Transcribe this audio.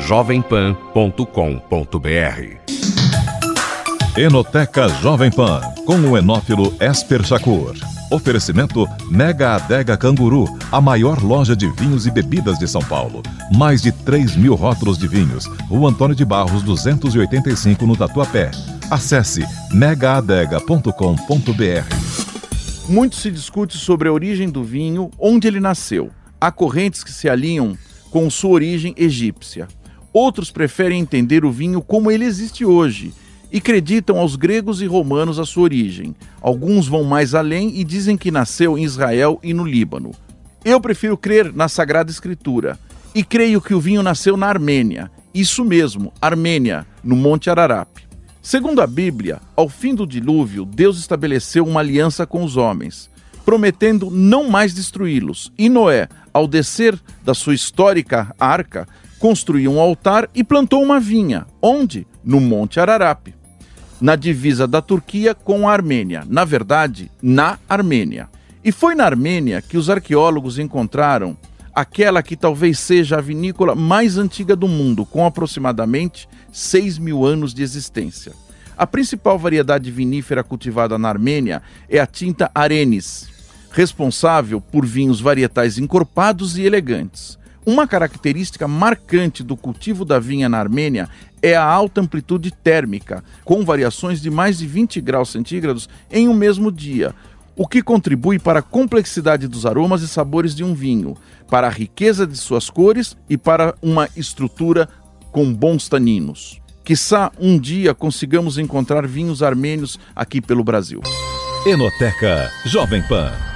Enoteca Jovem Pan, com o enófilo Esper Shakur. Oferecimento Mega Adega Canguru, a maior loja de vinhos e bebidas de São Paulo. Mais de 3.000 rótulos de vinhos. Rua Antônio de Barros, 285, no Tatuapé. Acesse megaadega.com.br. Muito se discute sobre a origem do vinho, onde ele nasceu. Há correntes que se alinham com sua origem egípcia. Outros preferem entender o vinho como ele existe hoje e acreditam aos gregos e romanos a sua origem. Alguns vão mais além e dizem que nasceu em Israel e no Líbano. Eu prefiro crer na Sagrada Escritura e creio que o vinho nasceu na Armênia. Isso mesmo, Armênia, no Monte Ararat. Segundo a Bíblia, ao fim do dilúvio, Deus estabeleceu uma aliança com os homens, prometendo não mais destruí-los. E Noé, ao descer da sua histórica arca, construiu um altar e plantou uma vinha. Onde? No Monte Ararat, na divisa da Turquia com a Armênia. Na verdade, na Armênia. E foi na Armênia que os arqueólogos encontraram aquela que talvez seja a vinícola mais antiga do mundo, com aproximadamente 6.000 anos de existência. A principal variedade vinífera cultivada na Armênia é a tinta Arenis, responsável por vinhos varietais encorpados e elegantes. Uma característica marcante do cultivo da vinha na Armênia é a alta amplitude térmica, com variações de mais de 20 graus centígrados em um mesmo dia, o que contribui para a complexidade dos aromas e sabores de um vinho, para a riqueza de suas cores e para uma estrutura com bons taninos. Quiçá um dia consigamos encontrar vinhos armênios aqui pelo Brasil. Enoteca Jovem Pan.